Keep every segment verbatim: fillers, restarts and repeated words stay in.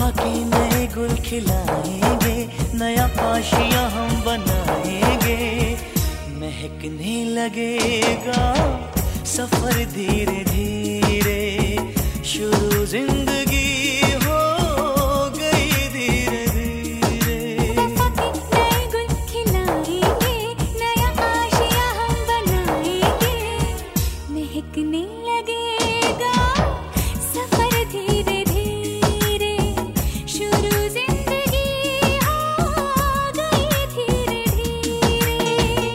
वफा के नए गुल खिलाएंगे, नया आशियां हम बनाएंगे। महकने लगेगा सफर धीरे धीरे, शुरू जिंदगी हो गई धीरे धीरे। वफा के नए गुल खिलाएंगे, नया आशियां हम बनाएंगे। महकने लगेगा सफर धीरे धीरे, शुरू जिंदगी हो गई धीरे धीरे।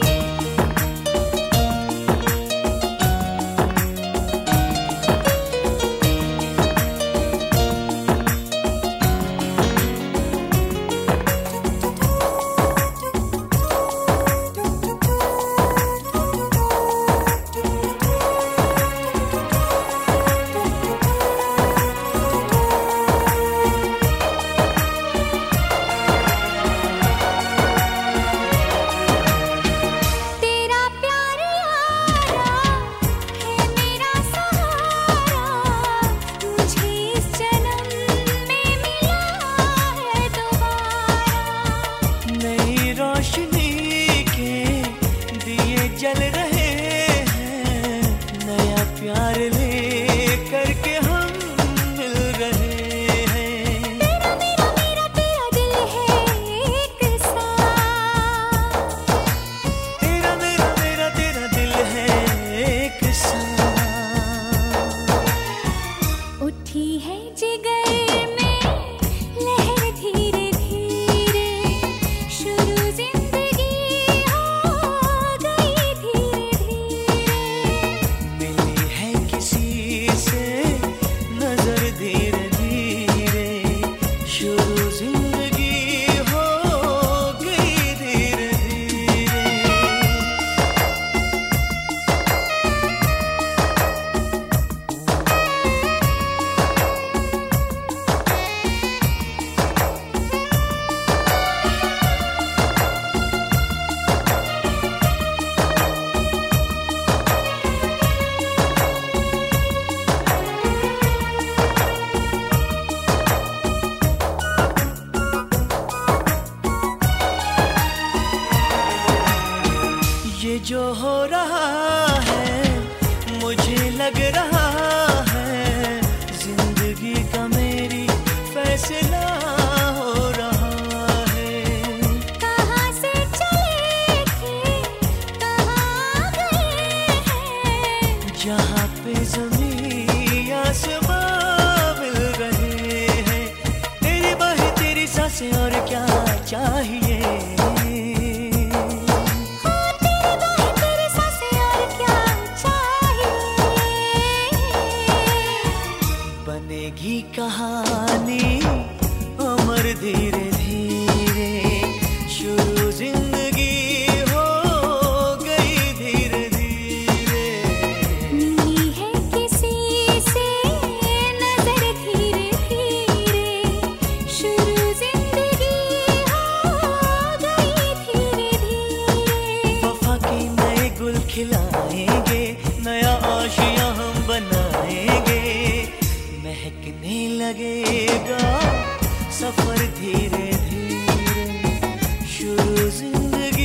तेरा प्यार यारा है मेरा सहारा, मुझे इस जन्म में मिला है दोबारा। नई रोशनी के दिए जल रहे हैं, नया प्यार ले करके हम मिल रहे हैं। तेरा मेरा मेरा तेरा दिल है एक साथ, तेरा मेरा मेरा तेरा दिल है एक साथ। उठी है जिगर में लहर धीरे धीरे, शुरू जिंदगी हो गई धीरे धीरे। मिली है किसी से नजर धीरे धीरे, शुरू जिंदगी हो गई धीरे धीरे। ये जो हो रहा है मुझे लग रहा है, जिंदगी का मेरी फैसला हो रहा है। कहाँ से चले थे कहाँ गए हैं, जहाँ पे ज़मीं आसमां मिल रहे हैं। तेरी बाहें तेरी सांसें और क्या चाहिए। हो तेरी बाहें तेरी सांसें और क्या चाहिए। बनेगी कहानी अमर धीरे धीरे, शुरू जिंदगी हो गई धीरे धीरे। मिली है किसी से नजर धीरे धीरे, शुरू जिंदगी हो गई धीरे धीरे। वफा के नए गुल खिलाएंगे, नया आशियां हम बनाएंगे। महकने लगेगा सफर धीरे धीरे, शुरू जिंदगी